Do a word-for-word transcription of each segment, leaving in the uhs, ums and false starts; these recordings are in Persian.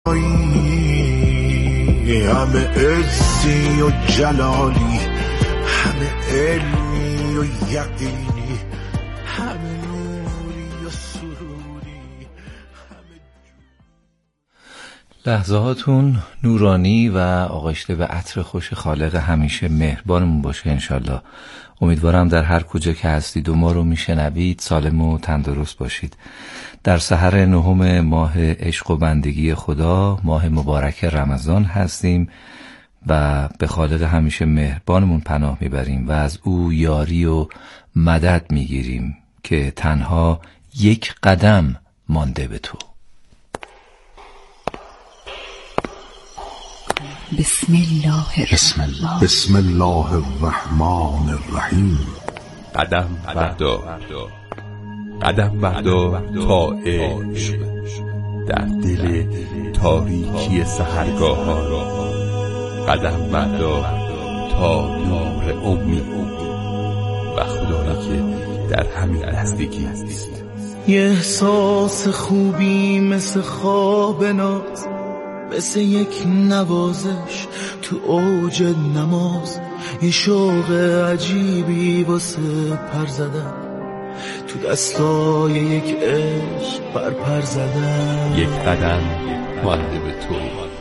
همه عزی و جلالی، همه علمی و یقینی، همه نوری و سروری، همه لحظاتون نورانی و آغشته به عطر خوش خالق همیشه مهربانمون باشه انشالله. امیدوارم در هر کجا که هستید و ما رو میشنوید سالم و تندرست باشید. در سحر نهم ماه عشق و بندگی خدا، ماه مبارک رمضان هستیم و به خالق همیشه مهربانمون پناه میبریم و از او یاری و مدد میگیریم که تنها یک قدم مانده به تو. بسم الله بسم الله بسم الله الرحمن الرحیم. قدم بردار، قدم بردار تا عشق در دل تاریکی سحرگاه ها، قدم بردار تا نور امید و خدایی که در همین نزدیکی است. یه احساس خوبی مثل خواب ناز، مثل یک نوازش تو اوج نماز، یه شوق عجیبی واسه پر زدن، تو دستای یک عشق پر پر زدن. یک قدم مانده به تو.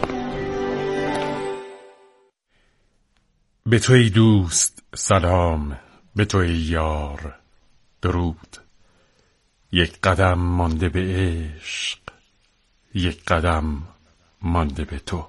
به توی دوست سلام، به توی یار درود. یک قدم مانده به عشق، یک قدم مانده به تو.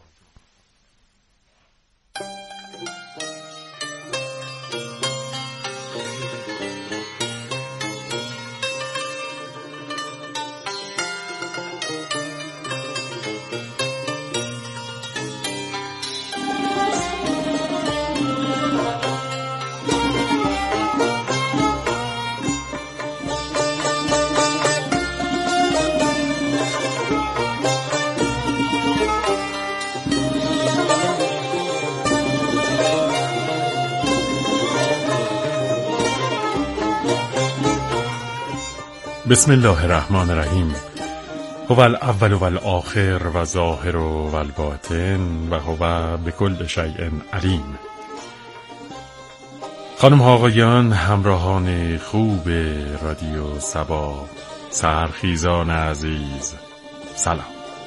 بسم الله الرحمن الرحیم. هو الاول و الاخر و ظاهر و الباطن و هو بكل شیء علیم. خانم ها آقایان، همراهان خوب رادیو صبا، سحرخیزان عزیز، سلام.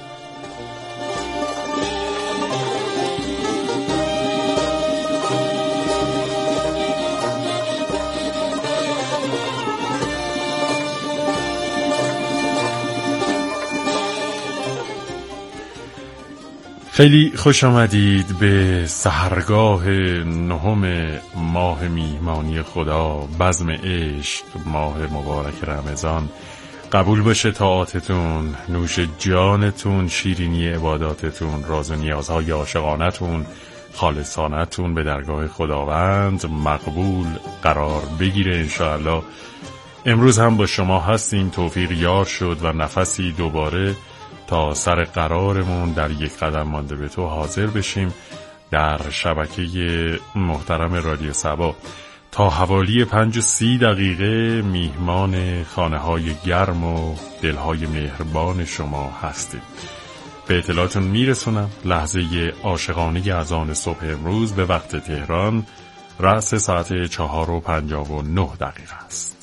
خیلی خوش آمدید به سحرگاه نهم ماه میهمانی خدا، بزم عشق، ماه مبارک رمضان. قبول باشه طاعاتتون، نوش جانتون، شیرینی عباداتتون، راز و نیازهای عاشقانتون، خالصانتون به درگاه خداوند مقبول قرار بگیره انشاءالله. امروز هم با شما هستیم، توفیق یار شد و نفسی دوباره تا سر قرارمون در یک قدم مانده به تو حاضر بشیم در شبکه محترم رادیو صبا. تا حوالی پنج و سی دقیقه میهمان خانه های گرم و دلهای مهربان شما هستیم. به اطلاعاتون میرسونم لحظه عاشقانه اذان صبح امروز به وقت تهران رأس ساعت چهار و پنجاه و نه دقیقه است.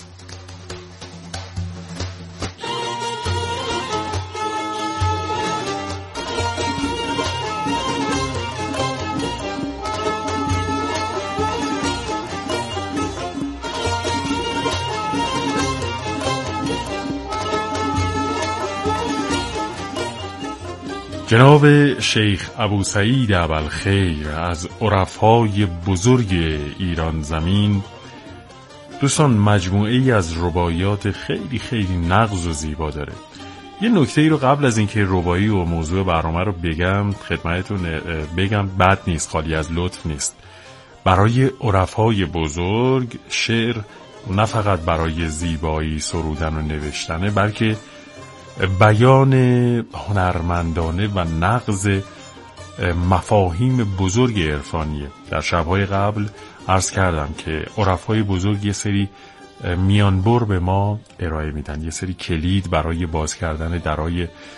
جناب شیخ ابو سعید ابوالخیر از عرفای بزرگ ایران زمین، دوستان، مجموعه ای از رباعیات خیلی خیلی نغز و زیبا داره. یه نکته ای رو قبل از اینکه رباعی و موضوع برنامه رو بگم خدمتتون بگم، بد نیست، خالی از لطف نیست. برای عرفای بزرگ شعر نه فقط برای زیبایی سرودن و نوشتنه، بلکه بیان هنرمندانه و نغز مفاهیم بزرگ عرفانیه. در شب‌های قبل عرض کردم که عرفای بزرگ یه سری میانبر به ما ارائه میدن، یه سری کلید برای باز کردن درای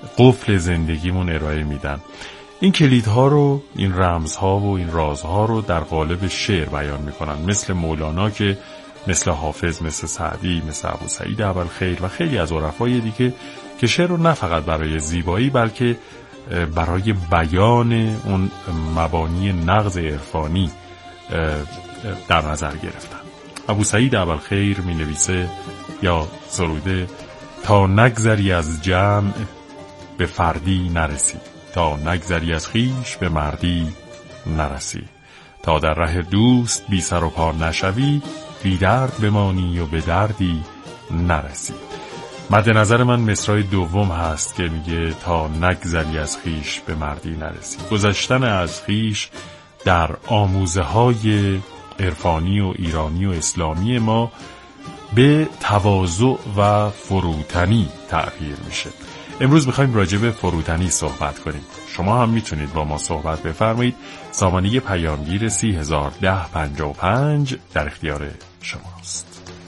قفل زندگیمون ارائه میدن. این کلیدها رو، این رمزها و این رازها رو در قالب شعر بیان میکنن، مثل مولانا که مثل حافظ، مثل سعدی، مثل ابوسعید ابوالخیر و خیلی از عرفای دیگه که شعر رو نه فقط برای زیبایی بلکه برای بیان اون مبانی نغز عرفانی در نظر گرفتن. ابوسعید ابوالخیر می نویسه یا سروده: تا نگذری از جمع به فردی نرسی، تا نگذری از خیش به مردی نرسی، تا در ره دوست بی سر و پا نشوی، بی درد بمانی و به دردی نرسی. مد نظر من مصرع دوم هست که میگه تا نگذری از خیش به مردی نرسی. گذشتن از خیش در آموزه های عرفانی و ایرانی و اسلامی ما به تواضع و فروتنی تعبیر میشه. امروز میخوایم راجع به فروتنی صحبت کنیم. شما هم میتونید با ما صحبت بفرمایید. سامانه پیامگیر سی هزار ده پنجاه و پنج در اختیار شماست.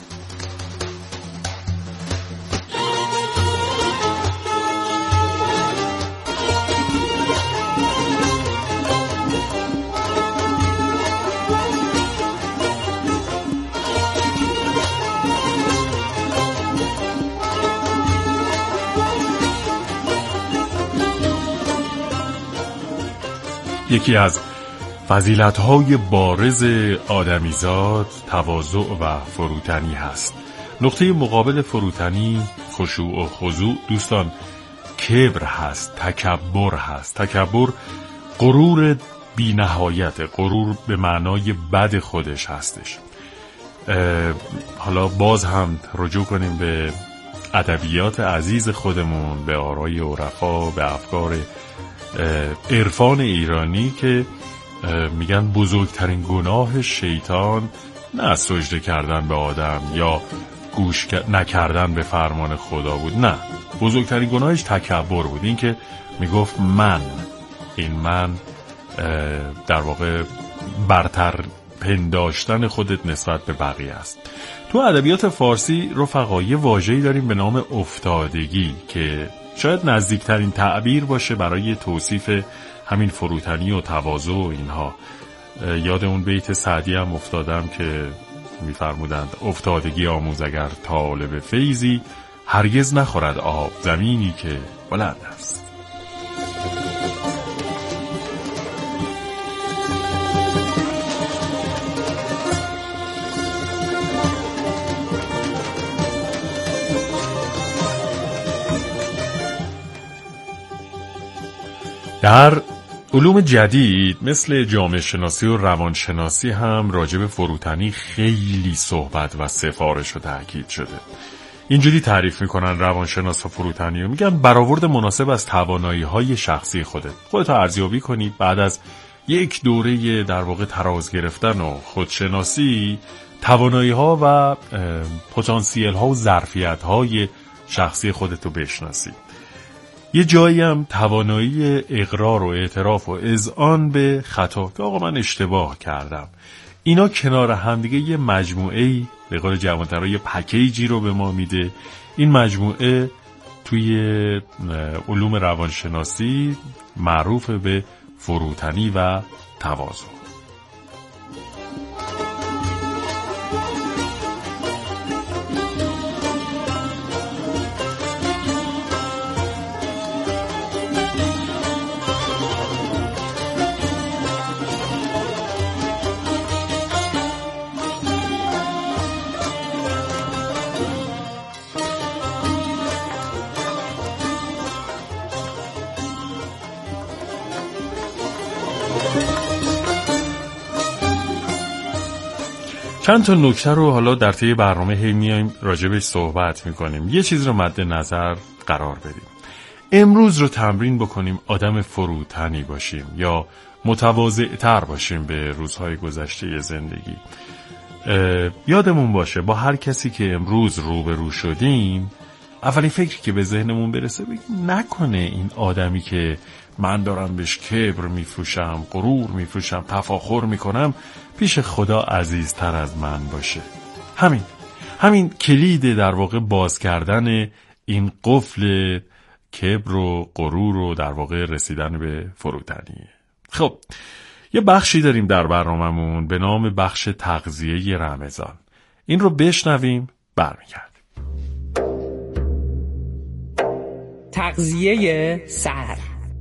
یکی از فضیلت‌های بارز آدمیزاد تواضع و فروتنی هست. نقطه مقابل فروتنی، خشوع و خضوع دوستان، کبر هست، تکبر هست. تکبر غرور بی نهایت، غرور به معنای بد خودش هستش. حالا باز هم رجوع کنیم به ادبیات عزیز خودمون، به آرای عرفا، به افکار عرفان ایرانی که میگن بزرگترین گناه شیطان نه سجده کردن به آدم یا گوش نکردن به فرمان خدا بود، نه، بزرگترین گناهش تکبر بود. این که میگفت من، این من در واقع برتر پنداشتن خودت نسبت به بقیه است. تو ادبیات فارسی رفقا یه واژه‌ای داریم به نام افتادگی که شاید نزدیکترین تعبیر باشه برای توصیف همین فروتنی و تواضع و اینها. یاد اون بیت سعدی هم افتادم که می‌فرمودند افتادگی آموز اگر طالب فیضی، هرگز نخورد آب زمینی که بلند است. در علوم جدید مثل جامعه شناسی و روانشناسی هم راجع به فروتنی خیلی صحبت و سفارش و تاکید شده. اینجوری تعریف میکنن روانشناسا فروتنی و میگن برآورد مناسب از توانایی‌های شخصی خودت. خودت ارزیابی کنی، بعد از یک دوره در واقع تراز گرفتن و خودشناسی، توانایی‌ها و پتانسیل‌ها و ظرفیت‌های شخصی خودت رو بشناسی. یه جایی هم توانایی اقرار و اعتراف و اذعان به خطا که آقا من اشتباه کردم. اینا کنار همدیگه یه مجموعه‌ای به قول جوان‌ترها یه پکیجی رو به ما میده. این مجموعه توی علوم روانشناسی معروف به فروتنی و تواضع. چند تا نکته رو حالا در طی برنامه هی میایم راجبش صحبت میکنیم. یه چیز رو مد نظر قرار بدیم. امروز رو تمرین بکنیم آدم فروتنی باشیم یا متواضع‌تر باشیم به روزهای گذشته زندگی. یادمون باشه با هر کسی که امروز روبرو شدیم، اولین فکری که به ذهنمون برسه بگیم نکنه این آدمی که من دارم بهش کبر میفروشم، غرور میفروشم، تفاخر میکنم، پیش خدا عزیزتر از من باشه. همین همین کلید در واقع باز کردن این قفل کبر و غرور و در واقع رسیدن به فروتنی. خب یه بخشی داریم در برنامه‌مون به نام بخش تغذیه رمضان. این رو بشنویم برمیگردیم. تغذیه سحر.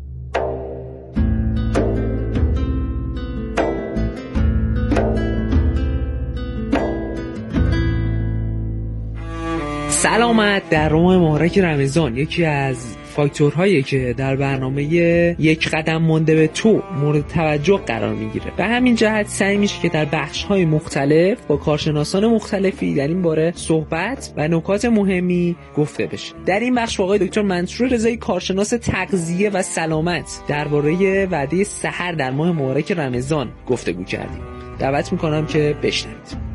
سلامت در ماه مبارک رمضان یکی از فاکتورهایی که در برنامه یک قدم مانده به تو مورد توجه قرار میگیره. به همین جهت سعی میشه که در بخش‌های مختلف با کارشناسان مختلفی در این باره صحبت و نکات مهمی گفته بشه. در این بخش با آقای دکتر منصور رضایی کارشناس تغذیه و سلامت درباره وعده سحر در ماه مبارک رمضان گفتگو کردیم. دعوت میکنم که بشنوید.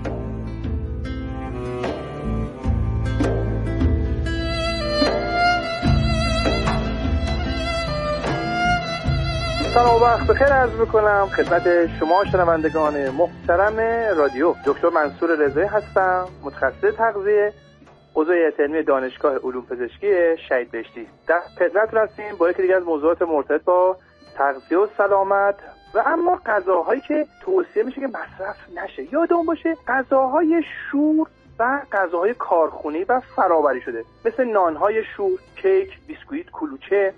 سلام و وقت بخیر عرض میکنم خدمت شما شنوندگان محترم رادیو. دکتر منصور رضایی هستم، متخصص تغذیه، عضو هیئت علمی دانشگاه علوم پزشکی شهید بهشتی. در خدمتتون هستیم با یکی دیگه از موضوعات مرتبط با تغذیه و سلامت و اما غذاهایی که توصیه میشه که مصرف نشه. یادمون باشه غذاهای شور و غذاهای کارخونه‌ای و فرآوری شده مثل نانهای شور، کیک، بیسکویت، کلوچه،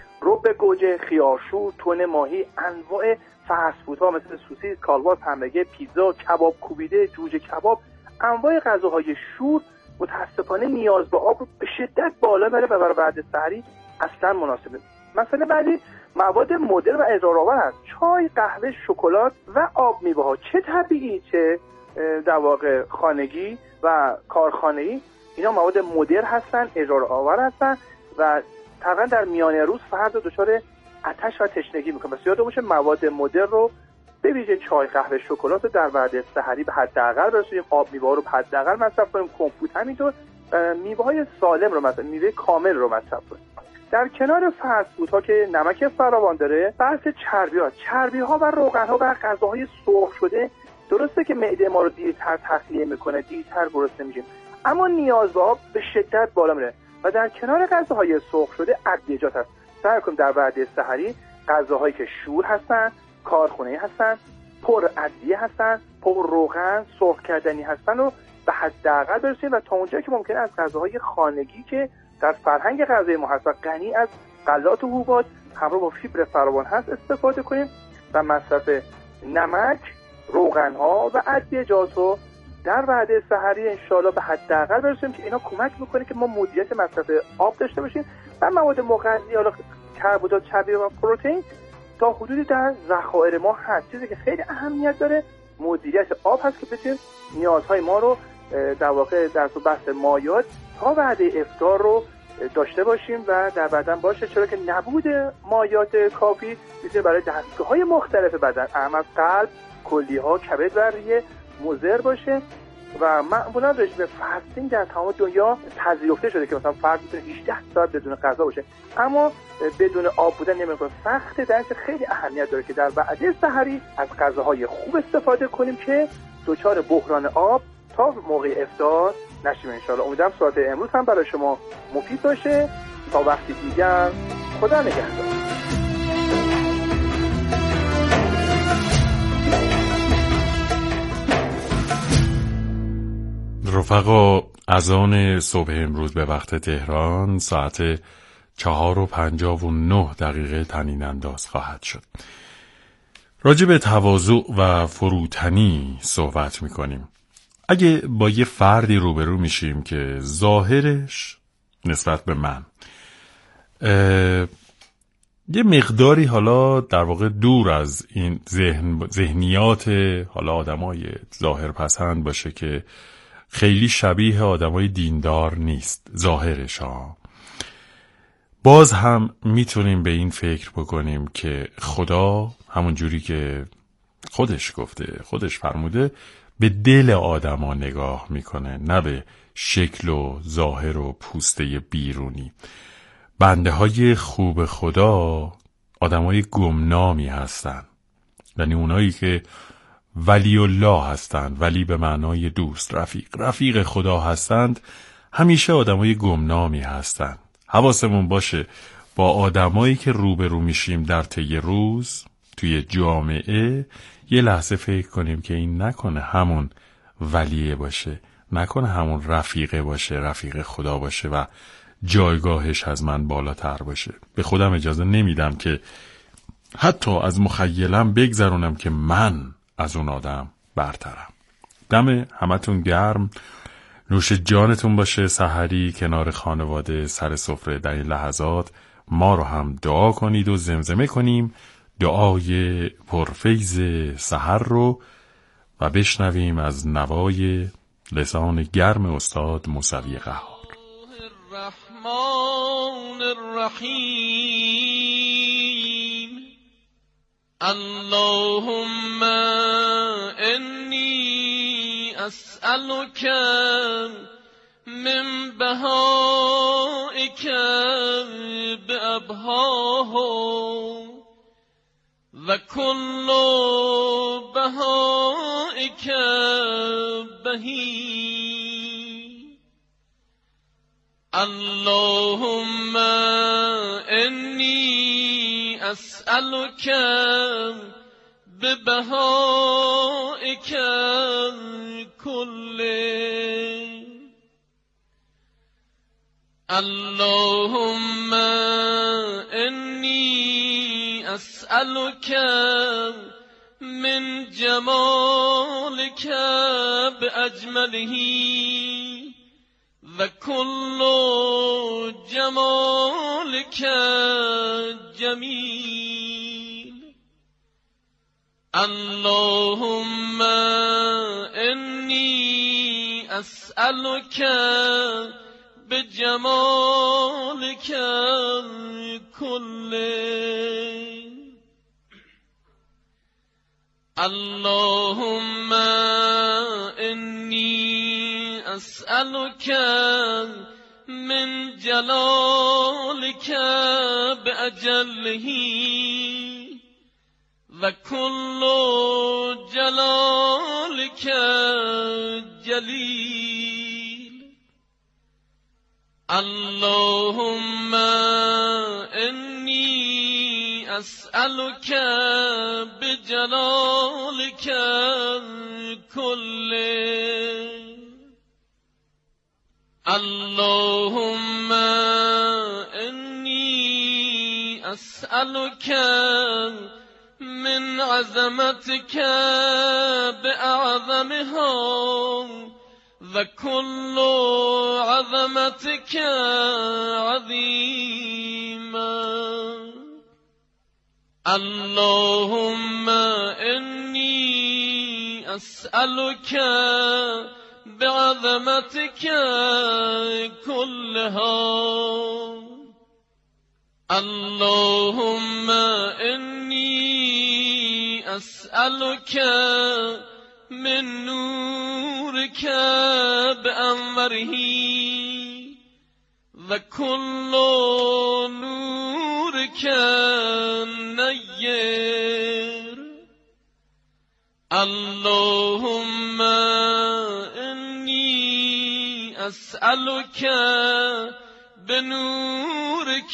رب گوجه، خیارشور، تون ماهی، انواع فست فودها مثل سوسیس، کالباس، همبرگر، پیتزا، کباب کوبیده، جوجه کباب، انواع غذاهای شور متاسفانه نیاز به آب رو به شدت بالا بره و برای بعد سحری اصلا مناسبه. مثلا بعضی مواد مدر و اضرارآور هست، چای، قهوه، شکلات و آب میوه‌ها، چه طبیعی چه در واقع خانگی و کارخانه‌ای، اینا مواد مدر هستن، اضرارآور هستن و تقریبا در میانه روز فرد دچار آتش و تشنگی میکنه. بس یادمون باشه مواد مدر رو به ویژه چای، قهوه، شکلات رو در وعده سحری به حداقل برسونیم، آب میوه رو به حداقل مصرف کنیم، کمپوت همینطور میوه‌های سالم رو مثلا میوه کامل رو مصرف کنیم. در کنار فست فودها که نمک فراوان داره، بحث چربی‌ها، چربی‌ها و روغن‌ها و غذاهای سرخ شده درسته که معده ما رو دیرتر تخلیه میکنه، دیرتر گرسنه میشیم، اما نیاز به آب به شدت بالا میره و در کنار غذاهای سرخ شده ادویه‌جات هست. سعی کنیم در وعده سحری غذاهایی که شور هستن، کارخونه‌ای هستن، پر ادویه هستن، پر روغن، سرخ کردنی هستن و به حداقل برسیم و تا اونجایی که ممکنه از غذاهای خانگی که در فرهنگ غذایی ما هست و غنی از غلات و حبوبات همراه با فیبر فراوان هست استفاده کنیم و مصرف نمک، روغن‌ها و ادویه‌جات رو در وعده سحری انشالله به حداقل برسیم که اینا کمک میکنه که ما مدیریت مصرف آب داشته باشیم و مواد مغذی، حالا کربوهیدرات، چربی و پروتئین تا حدودی در ذخایر ما هست. چیزی که خیلی اهمیت داره مدیریت آب هست که بتونیم نیازهای ما رو در واقع در تو بحث مایات تا وعده افطار رو داشته باشیم و در بدن باشه، چرا که نبود مایات کافی میتونه برای دستگاه‌های مختلف بدن، اهم از قلب، کلیه‌ها، کبد و ریه مضر باشه و معمولا رژیم فاستینگ در تمام دنیا پذیرفته شده که مثلا فرد میتونه هجده ساعت بدون غذا باشه، اما بدون آب بودن نمی‌کنه. سخت درش خیلی اهمیت داره که در وعده سحری از غذاهای خوب استفاده کنیم که دچار بحران آب تا موقع افطار نشیم انشالله. امیدوارم ساعت امروز هم برای شما مفید باشه. تا وقتی دیگر خدا نگهدار. رفقا، اذان صبح امروز به وقت تهران ساعت چهار و پنجاه و نه دقیقه طنین انداز خواهد شد. راجع به تواضع و فروتنی صحبت میکنیم. اگه با یه فردی روبرو میشیم که ظاهرش نسبت به من یه مقداری حالا در واقع دور از این ذهن ذهنیات حالا آدمای ظاهر پسند باشه که خیلی شبیه آدمای دیندار نیست ظاهرش ها، باز هم میتونیم به این فکر بکنیم که خدا همون جوری که خودش گفته، خودش فرموده، به دل آدما نگاه میکنه، نه به شکل و ظاهر و پوسته بیرونی. بنده های خوب خدا آدمای گمنامی هستن، یعنی اونایی که ولی الله هستند، ولی به معنای دوست، رفیق، رفیق خدا هستند، همیشه آدمای گمنامی هستند. حواسمون باشه با آدمایی که روبرو میشیم در طی روز توی جامعه یه لحظه فکر کنیم که این نکنه همون ولیه باشه، نکنه همون رفیقه باشه، رفیق خدا باشه و جایگاهش از من بالاتر باشه. به خودم اجازه نمیدم که حتی از مخیلم بگذرونم که من از اون آدم برترم. دم همتون گرم، نوش جانتون باشه. سحری کنار خانواده سر سفره در این لحظات ما رو هم دعا کنید و زمزمه کنیم دعای پرفیض سحر رو و بشنویم از نوای لسان گرم استاد موسوی قهار. الرحمن الرحیم اللهم انی اسألک من بهائک بأبهاهم و کل بهائک بهی اللهم انی اسألک ببهائک کله اللهم انی اسألک من جمالک باجمله و کل جمالک جمیل اللهم انی اسألک بجمالک کله اللهم انی اسألک من جلالک باجله و کل جلالک جلیل اللهم انی اسألک بجلالک کله اللهم انی اسألک من عظمتك بأعظمها و کل عظمتك عظیما اللهم انی اسألك بعظمتك كلها اللهم انی اسألك من نورك بأنوره و کل نورك نیر اللهم انی اسألك بنورك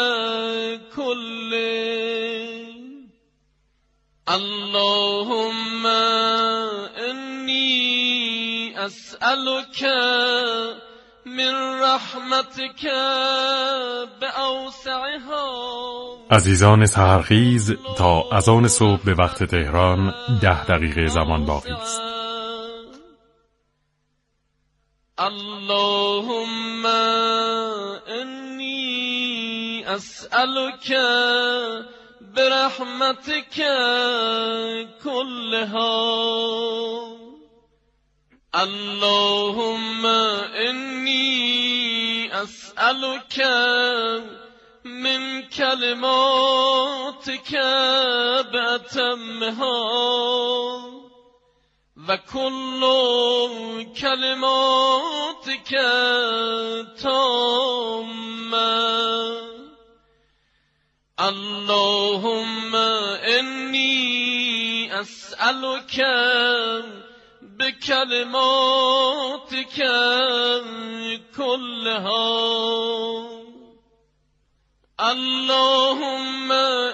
كله اللهم انی اسألك من رحمتك بأوسعها. عزیزان سحرخیز، تا اذان صبح به وقت تهران ده دقیقه زمان باقی است. اللهم انی اسألك برحمتك كلها اللهم انی اسألك من كلماتك بأتمها و کل کلماتک تامه اللهم انی اسألك بکلماتک کلها اللهم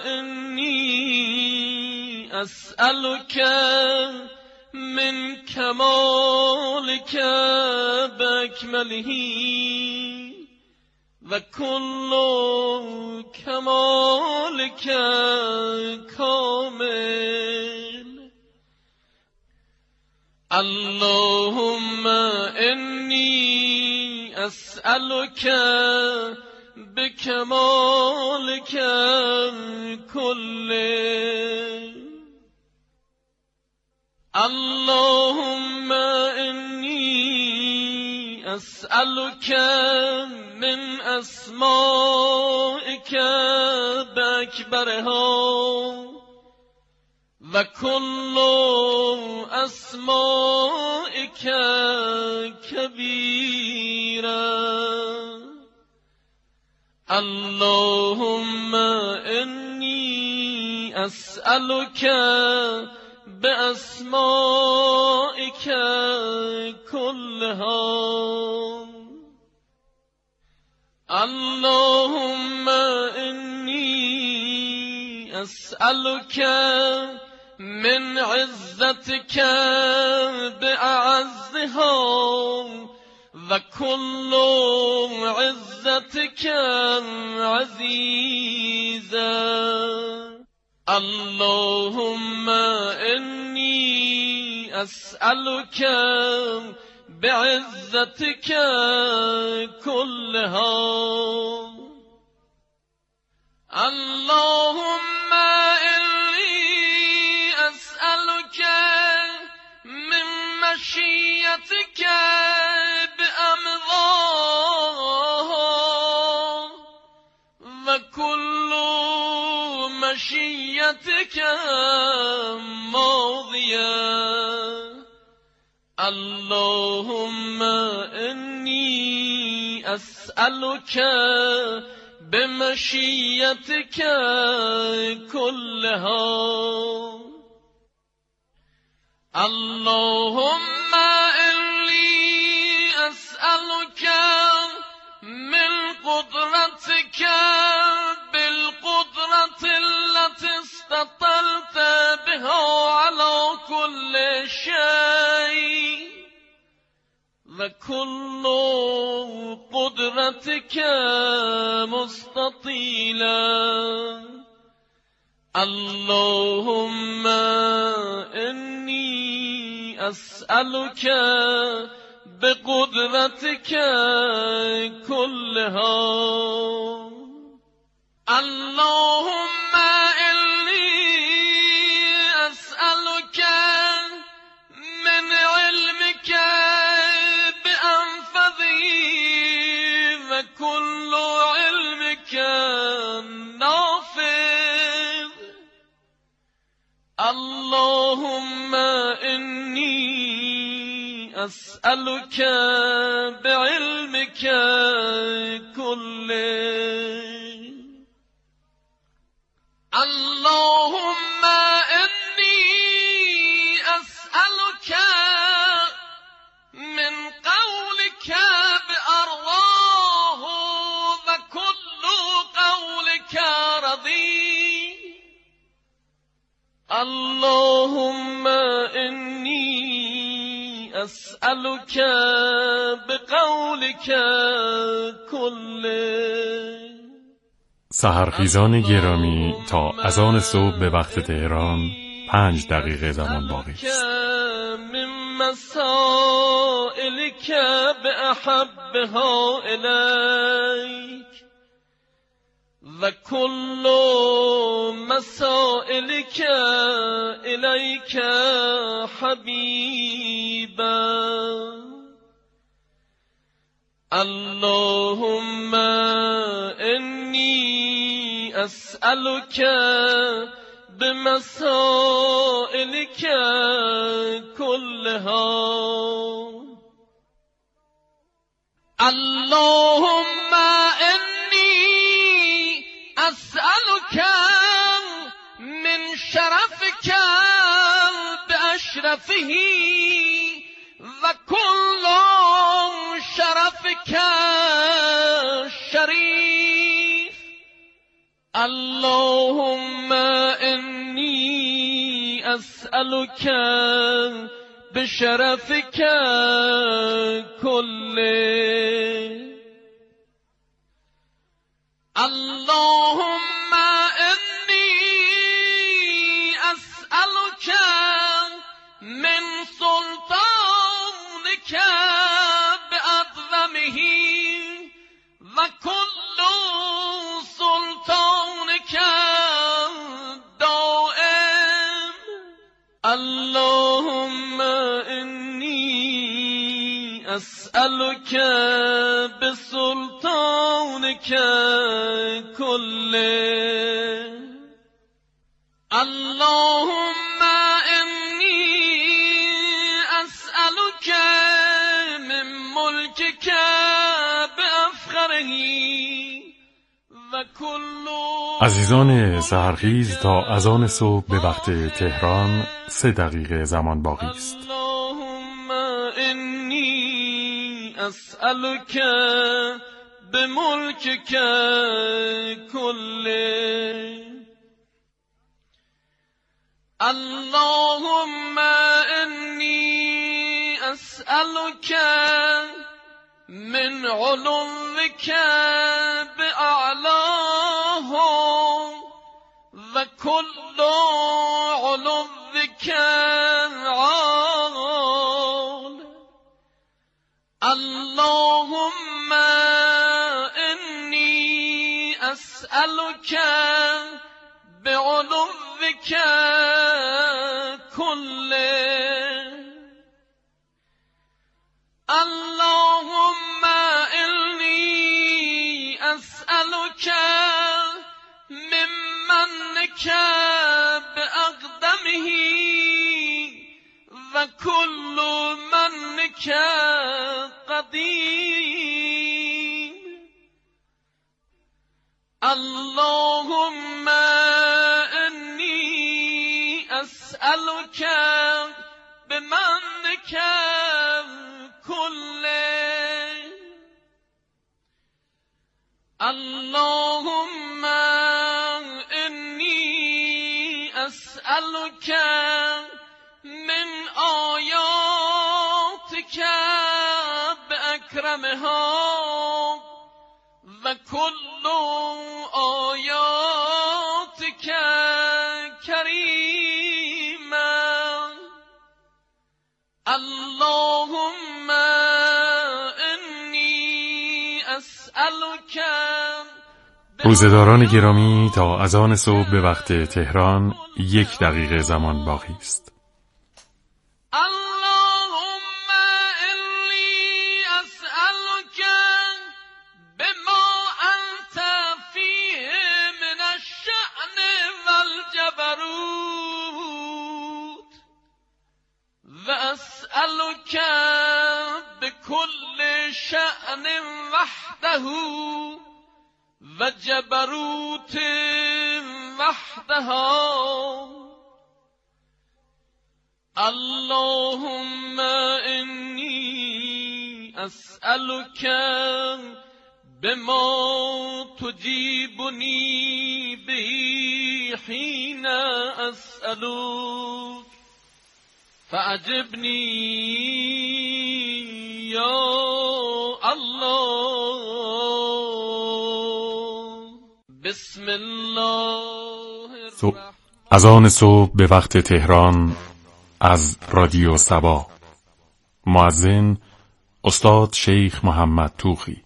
إني أسألك من كمالك بأكمله وكل كمالك كامل. اللهم إني أسألك بكمالك كله. اللهم إني أسألك من أسمائك بأكبرها وكل أسمائك كبيرا. اللهم إني أسألك بأسمائك كلها. اللهم إني أسألك من عزتك بأعزها وكل عزتك عزيزا. اللهم إني أسألك بعزتك كلها. اللهم إني أسألك من مشيتك بأمضاها وكل مشيتك ماضية. اللهم إني أسألك بمشيتك كلها. اللهم إني أسألك من قدرتك بالقدرة التي استطلت بها على كل شيء وكل قدرتك مستطيلا. اللهم إني أسألك بقدرتك كلها. اللهم إني أسألك من علمك بأنفذه وكل علمك نافذ. اللهم إني أسألك بعلمك كله. اللهم إني أسألك من قولك بأرضاه وكل قولك رضي. اللهم إني أسألك بقولك كله. سحرخیزان گرامی، تا اذان صبح به وقت تهران پنج دقیقه زمان باقی است. من مسائلك بأحبها إليك وكل مسائلك إليك حبيبا. اللهم إني أسألك بمسائلك كلها. اللهم إني أسألك من شرفك بأشرفه وكل شرفك شريف اللهم انی اسألک بشرفک کله اللهم انی اسألک من سلطانک بعظمه و کل سلطانک دائم اللهم انی اسألک بسلطانک کله اللهم انی اسألک من ملکک بافخره و کل. عزیزان سحرخیز، تا اذان صبح به وقت تهران سه دقیقه زمان باقی است. اللهم انی اسألک بملکک کله اللهم انی اسألک من علوک باعلاه و کل علوک عال اللهم انی اسألک بعلوک کله اللهم انی اسألک ممنک باقدمه و کل منک قدیم اللهم انی اسألک بمنک کله اللهم انی اسألک من آیاتک باکرمها و کل آیاتک کریما اللهم انی اسألک. روزه‌داران گرامی، تا اذان صبح به وقت تهران یک دقیقه زمان باقی است. اللهم انی اسألک بما انت فیه من الشأن والجبروت و اسألک بكل شأن وحده و جبروت وحدها اللهم انی اسألک بما تجیبنی به حین اسألک فعجبنی یا الله. بسم الله الرحمن. اذان صبح به وقت تهران از رادیو صبا. مؤذن استاد شیخ محمد توخی.